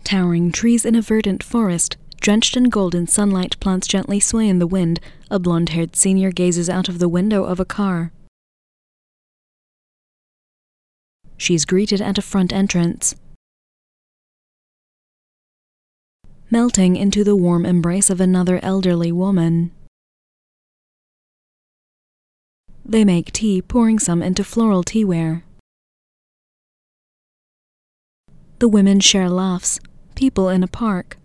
Towering trees in a verdant forest, drenched in golden sunlight, plants gently sway in the wind. A blonde-haired senior gazes out of the window of a car. She's greeted at a front entrance. Melting into the warm embrace of another elderly woman. They make tea, pouring some into floral teaware. The women share laughs. People in a park.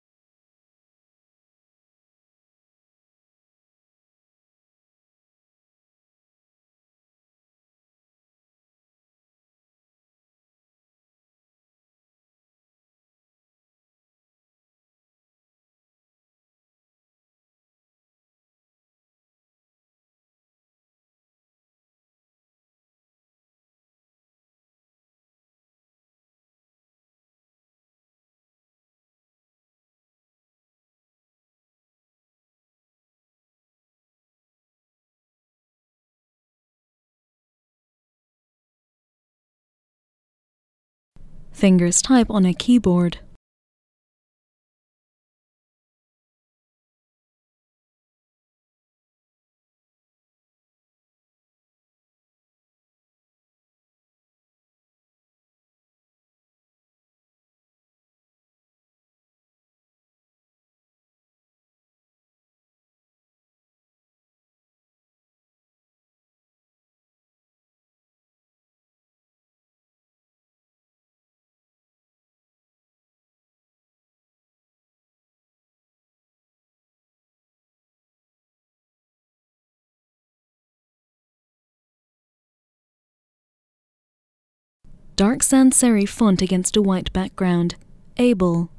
Fingers type on a keyboard. Dark sans serif font against a white background. Able.